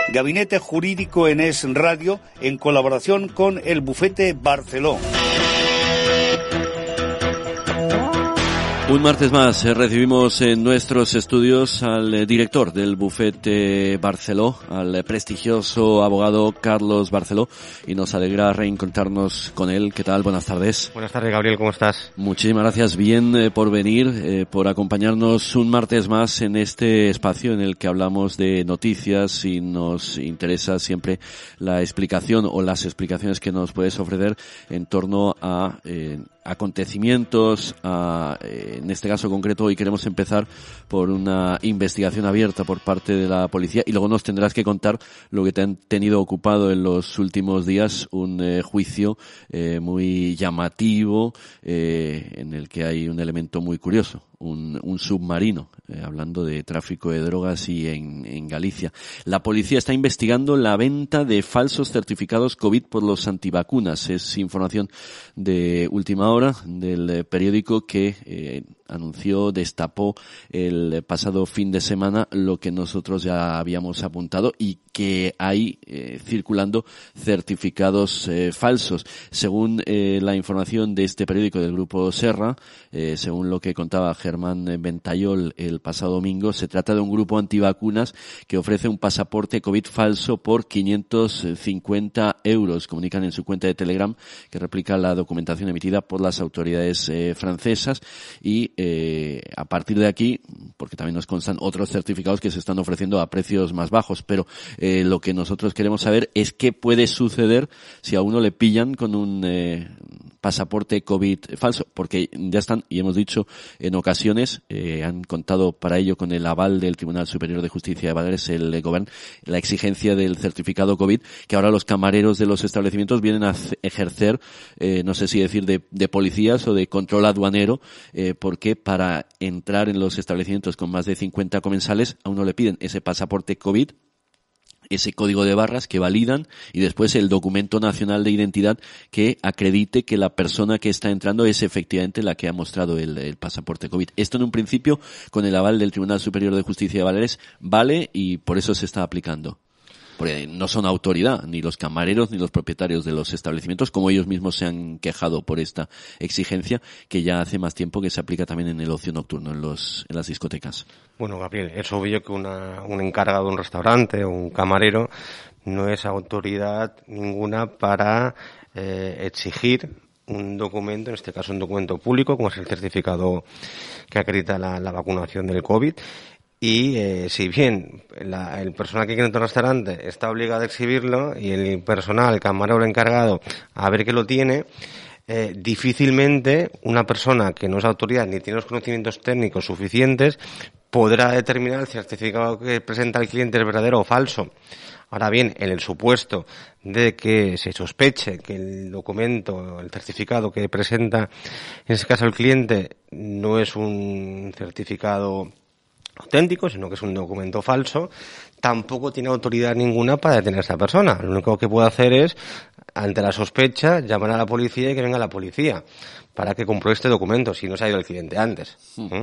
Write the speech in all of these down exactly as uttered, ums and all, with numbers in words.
Gabinete Jurídico en Es Radio, en colaboración con el Bufete Barceló. Un martes más eh, recibimos en nuestros estudios al eh, director del Bufete Barceló, al eh, prestigioso abogado Carlos Barceló, y nos alegra reencontrarnos con él. ¿Qué tal? Buenas tardes. Buenas tardes, Gabriel, ¿cómo estás? Muchísimas gracias, bien eh, por venir, eh, por acompañarnos un martes más en este espacio en el que hablamos de noticias y nos interesa siempre la explicación o las explicaciones que nos puedes ofrecer en torno a eh, acontecimientos, a, eh, en este caso concreto hoy queremos empezar por una investigación abierta por parte de la policía y luego nos tendrás que contar lo que te han tenido ocupado en los últimos días, un eh, juicio eh, muy llamativo eh, en el que hay un elemento muy curioso. Un, un submarino, eh, hablando de tráfico de drogas y en, en Galicia. La policía está investigando la venta de falsos certificados COVID por los antivacunas. Es información de última hora del eh, periódico que eh, anunció, destapó el pasado fin de semana lo que nosotros ya habíamos apuntado y que hay eh, circulando certificados eh, falsos. Según eh, la información de este periódico del Grupo Serra, eh, según lo que contaba Germán Ventayol el pasado domingo, se trata de un grupo antivacunas que ofrece un pasaporte COVID falso por quinientos cincuenta euros. Comunican en su cuenta de Telegram que replica la documentación emitida por las autoridades eh, francesas y eh, a partir de aquí, porque también nos constan otros certificados que se están ofreciendo a precios más bajos, pero eh, lo que nosotros queremos saber es qué puede suceder si a uno le pillan con un eh, pasaporte COVID falso, porque ya están, y hemos dicho en ocasiones, eh, han contado para ello con el aval del Tribunal Superior de Justicia de Baleares, el Govern, la exigencia del certificado COVID, que ahora los camareros de los establecimientos vienen a ejercer, eh, no sé si decir de, de policías o de control aduanero, eh, porque para entrar en los establecimientos con más de cincuenta comensales a uno le piden ese pasaporte COVID, ese código de barras que validan y después el documento nacional de identidad que acredite que la persona que está entrando es efectivamente la que ha mostrado el, el pasaporte COVID. Esto en un principio, con el aval del Tribunal Superior de Justicia de Baleares, vale y por eso se está aplicando. Porque no son autoridad, ni los camareros ni los propietarios de los establecimientos, como ellos mismos se han quejado por esta exigencia, que ya hace más tiempo que se aplica también en el ocio nocturno, en los en las discotecas. Bueno, Gabriel, es obvio que una, un encargado de un restaurante o un camarero no es autoridad ninguna para eh, exigir un documento, en este caso un documento público, como es el certificado que acredita la, la vacunación del COVID. Y eh, si bien la, el personal que quiere entrar al restaurante está obligado a exhibirlo y el personal, el camarero encargado, a ver que lo tiene, eh, difícilmente una persona que no es autoridad ni tiene los conocimientos técnicos suficientes podrá determinar el certificado que presenta el cliente es verdadero o falso. Ahora bien, en el supuesto de que se sospeche que el documento, el certificado que presenta, en este caso el cliente, no es un certificado auténtico, sino que es un documento falso, tampoco tiene autoridad ninguna para detener a esa persona. Lo único que puede hacer es, ante la sospecha, llamar a la policía y que venga la policía para que compruebe este documento, si no se ha ido el cliente antes. ¿Mm?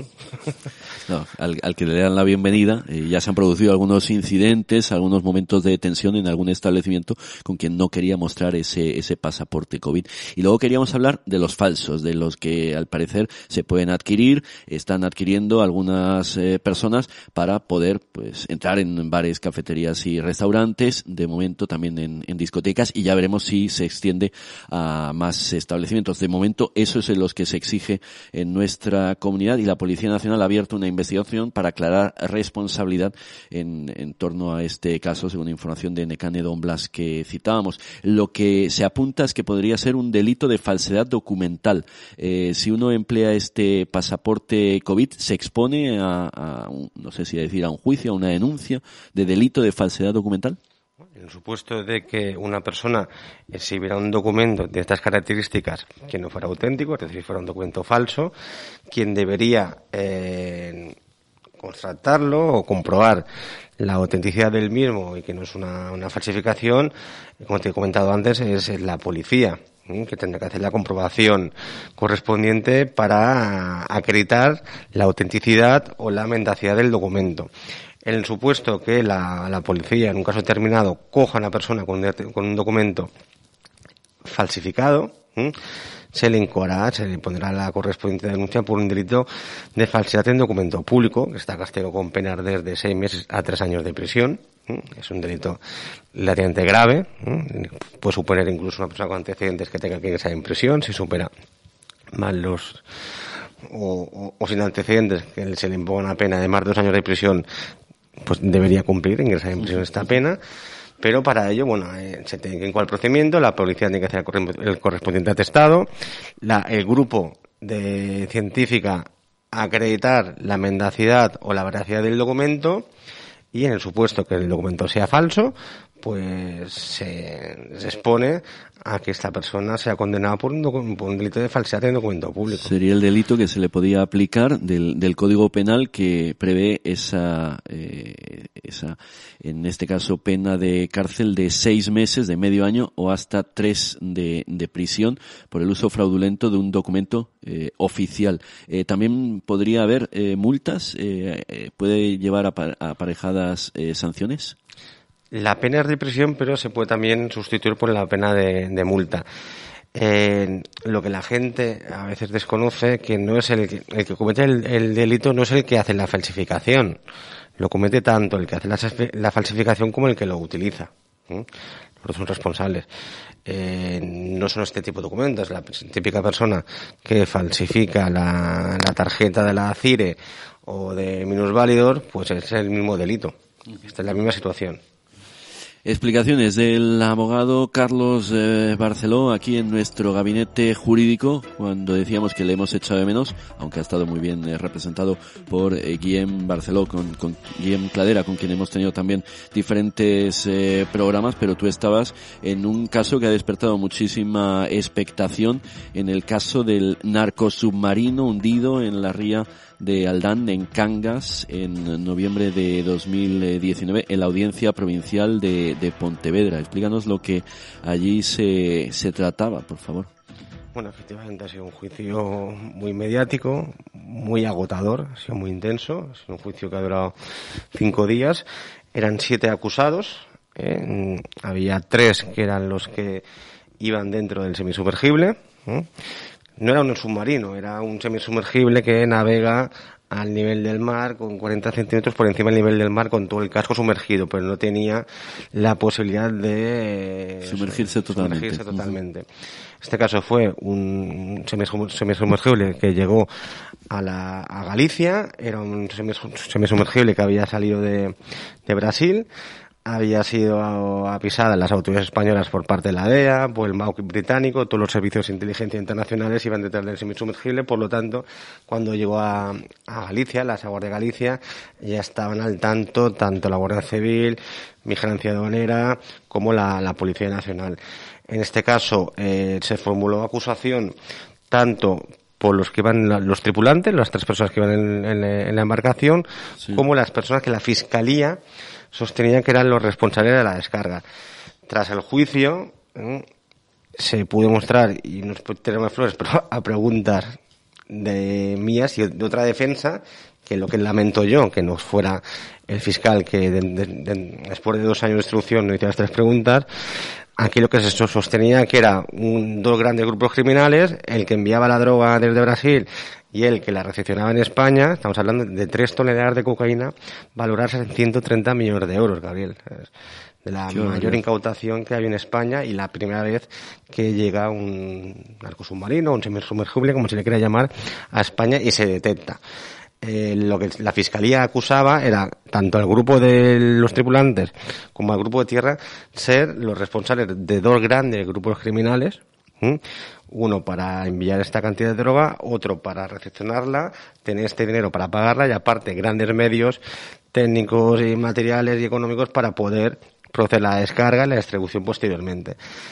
No, al, al que le dan la bienvenida, eh, ya se han producido algunos incidentes, algunos momentos de tensión en algún establecimiento con quien no quería mostrar ese ese pasaporte COVID. Y luego queríamos hablar de los falsos, de los que al parecer se pueden adquirir, están adquiriendo algunas eh, personas para poder pues entrar en bares, cafeterías y restaurantes, de momento también en, en discotecas, y ya veremos si se extiende a más establecimientos. De momento eso es en los que se exige en nuestra comunidad y la Policía Nacional ha abierto una investigación para aclarar responsabilidad en, en torno a este caso, según información de Necane Don Blas que citábamos. Lo que se apunta es que podría ser un delito de falsedad documental. Eh, si uno emplea este pasaporte COVID, se expone a, a un, no sé si decir a un juicio, a una denuncia de delito de falsedad documental. En el supuesto de que una persona exhibiera un documento de estas características que no fuera auténtico, es decir, fuera un documento falso, quien debería eh, constatarlo o comprobar la autenticidad del mismo y que no es una, una falsificación, como te he comentado antes, es la policía, ¿eh? que tendrá que hacer la comprobación correspondiente para acreditar la autenticidad o la mendacidad del documento. En el supuesto que la, la policía, en un caso determinado, coja a una persona con un, con un documento falsificado, ¿eh? se le incoará, se le pondrá la correspondiente denuncia por un delito de falsedad en documento público, que está castigado con penas desde seis meses a tres años de prisión. ¿eh? Es un delito relativamente grave, ¿eh? puede suponer incluso una persona con antecedentes que tenga que ingresar en prisión, si supera más los o, o, o sin antecedentes que se le imponga una pena de más de dos años de prisión, pues debería cumplir, ingresar en prisión esta pena. Pero para ello, bueno, eh, se tiene que incoar el procedimiento, la policía tiene que hacer el correspondiente atestado, la, el grupo de científica acreditar la mendacidad o la veracidad del documento, y en el supuesto que el documento sea falso, pues se, se expone a que esta persona sea condenada por un, por un delito de falsedad en documento público. Sería el delito que se le podía aplicar del, del Código Penal, que prevé esa, eh, esa, en este caso, pena de cárcel de seis meses, de medio año o hasta tres de, de prisión por el uso fraudulento de un documento eh, oficial. Eh, también podría haber eh, multas, eh, eh, puede llevar aparejadas eh, sanciones. La pena es de prisión, pero se puede también sustituir por la pena de, de multa. Eh, lo que la gente a veces desconoce, que no es el que, el que comete el, el delito, no es el que hace la falsificación. Lo comete tanto el que hace la, la falsificación como el que lo utiliza. ¿eh? Los dos son responsables. Eh, no son este tipo de documentos. La típica persona que falsifica la, la tarjeta de la CIRE o de minusválidor, pues es el mismo delito. Esta es la misma situación. Explicaciones del abogado Carlos eh, Barceló aquí en nuestro gabinete jurídico, cuando decíamos que le hemos echado de menos, aunque ha estado muy bien eh, representado por eh, Guillem Barceló, con, con Guillem Cladera, con quien hemos tenido también diferentes eh, programas, pero tú estabas en un caso que ha despertado muchísima expectación, en el caso del narcosubmarino hundido en la ría de Aldán, en Cangas, en noviembre de dos mil diecinueve, en la Audiencia Provincial de, de Pontevedra. Explícanos lo que allí se, se trataba, por favor. Bueno, efectivamente ha sido un juicio muy mediático, muy agotador, ha sido muy intenso, ha sido un juicio que ha durado cinco días. Eran siete acusados, ¿eh? Había tres que eran los que iban dentro del semisumergible, ¿eh? No era un submarino, era un semisumergible que navega al nivel del mar con cuarenta centímetros por encima del nivel del mar con todo el casco sumergido, pero no tenía la posibilidad de sumergirse totalmente. Sumergirse totalmente. Este caso fue un semisumergible que llegó a la a Galicia, era un semisumergible que había salido de, de Brasil. Había sido avisada en las autoridades españolas por parte de la D E A, por el M A U C británico, todos los servicios de inteligencia internacionales iban detrás del semisumergible, por lo tanto, cuando llegó a, a Galicia, las aguas de Galicia, ya estaban al tanto tanto la Guardia Civil, Vigilancia Aduanera, como la, la Policía Nacional. En este caso, eh, se formuló acusación tanto por los que iban los tripulantes, las tres personas que iban en, en, en la embarcación, sí, como las personas que la Fiscalía sostenían que eran los responsables de la descarga. Tras el juicio, ¿eh? se pudo mostrar, y no tenemos flores, pero a preguntas de mías y de otra defensa, que lo que lamento yo, que no fuera el fiscal que de, de, de, después de dos años de instrucción no hiciera las tres preguntas. Aquí lo que se sostenía que era un, dos grandes grupos criminales, el que enviaba la droga desde Brasil y el que la recepcionaba en España. Estamos hablando de tres toneladas de cocaína valoradas en ciento treinta millones de euros, Gabriel. De la Qué mayor horrible. Incautación que hay en España y la primera vez que llega un narcosubmarino, un semisumergible, como se le quiera llamar, a España y se detecta. Eh, lo que la Fiscalía acusaba era tanto al grupo de los tripulantes como al grupo de tierra ser los responsables de dos grandes grupos criminales, ¿sí? Uno para enviar esta cantidad de droga, otro para recepcionarla, tener este dinero para pagarla y aparte grandes medios técnicos y materiales y económicos para poder proceder a la descarga y la distribución posteriormente.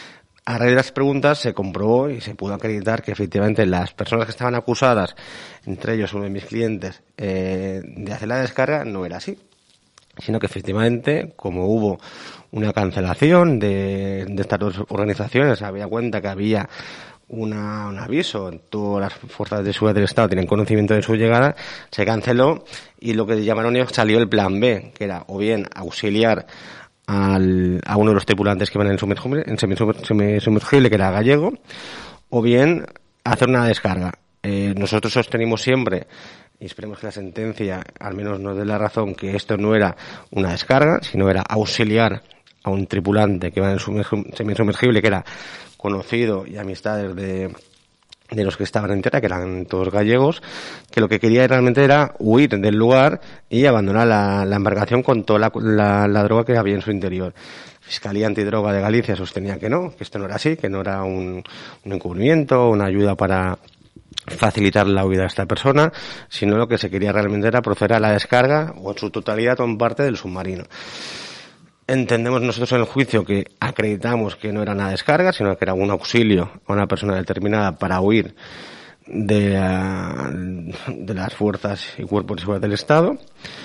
A raíz de las preguntas se comprobó y se pudo acreditar que efectivamente las personas que estaban acusadas, entre ellos uno de mis clientes, eh, de hacer la descarga, no era así. Sino que efectivamente, como hubo una cancelación de, de estas dos organizaciones, había cuenta que había una, un aviso, todas las fuerzas de seguridad del Estado tienen conocimiento de su llegada, se canceló y lo que llamaron ellos salió el plan B, que era o bien auxiliar al, a uno de los tripulantes que iban en sumergible, en semisumergible, que era gallego, o bien hacer una descarga. Eh, nosotros sostenimos siempre, y esperemos que la sentencia al menos nos dé la razón, que esto no era una descarga, sino era auxiliar a un tripulante que iba en semisumergible, que era conocido y amistades de, de los que estaban en tierra, que eran todos gallegos, que lo que quería realmente era huir del lugar y abandonar la, la embarcación con toda la, la, la droga que había en su interior. Fiscalía Antidroga de Galicia sostenía que no, que esto no era así, que no era un, un encubrimiento, una ayuda para facilitar la huida a esta persona, sino lo que se quería realmente era proceder a la descarga o en su totalidad o en parte del submarino. Entendemos nosotros en el juicio que acreditamos que no era una descarga, sino que era un auxilio a una persona determinada para huir de, uh, de las fuerzas y cuerpos de seguridad del Estado.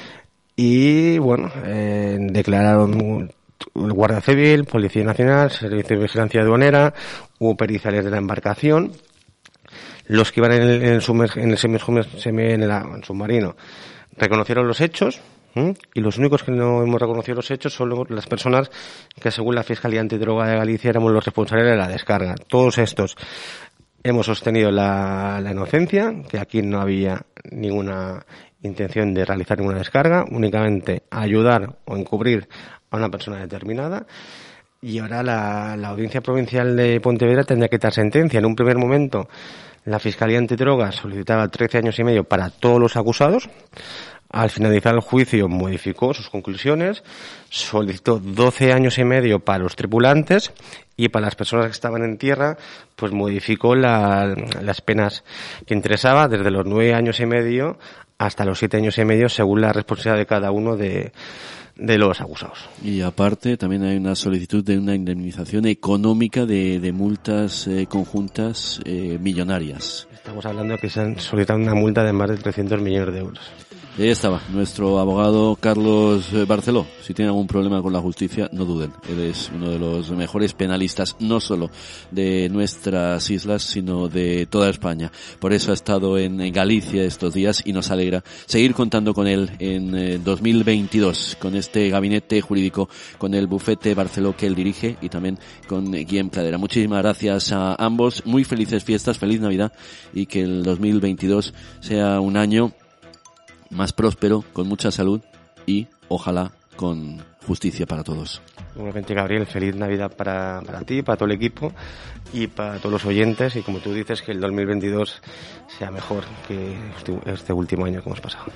Y bueno, eh, declararon el Guardia Civil, Policía Nacional, Servicio de Vigilancia Aduanera, hubo periciales de la embarcación. Los que iban en el, en el, sumer, en el, semis, en el, en el submarino reconocieron los hechos. ¿Mm? Y los únicos que no hemos reconocido los hechos son las personas que, según la Fiscalía Antidroga de Galicia, éramos los responsables de la descarga. Todos estos hemos sostenido la, la inocencia, que aquí no había ninguna intención de realizar ninguna descarga, únicamente ayudar o encubrir a una persona determinada. Y ahora la, la Audiencia Provincial de Pontevedra tendría que dar sentencia. En un primer momento, la Fiscalía Antidroga solicitaba trece años y medio para todos los acusados. Al finalizar el juicio modificó sus conclusiones, solicitó doce años y medio para los tripulantes y para las personas que estaban en tierra, pues modificó la, las penas que interesaba desde los nueve años y medio hasta los siete años y medio según la responsabilidad de cada uno de, de los acusados. Y aparte también hay una solicitud de una indemnización económica de, de multas eh, conjuntas eh, millonarias. Estamos hablando de que se han solicitado una multa de más de trescientos millones de euros. Ahí estaba nuestro abogado Carlos Barceló. Si tienen algún problema con la justicia, no duden. Él es uno de los mejores penalistas, no solo de nuestras islas, sino de toda España. Por eso ha estado en Galicia estos días y nos alegra seguir contando con él en eh, dos mil veintidós, con este gabinete jurídico, con el bufete Barceló que él dirige y también con Guillem Pradera. Muchísimas gracias a ambos. Muy felices fiestas, feliz Navidad y que el dos mil veintidós sea un año más próspero, con mucha salud y ojalá con justicia para todos. Igualmente, Gabriel, feliz Navidad para, para ti, para todo el equipo y para todos los oyentes, y como tú dices, que el dos mil veintidós sea mejor que este, este último año que hemos pasado.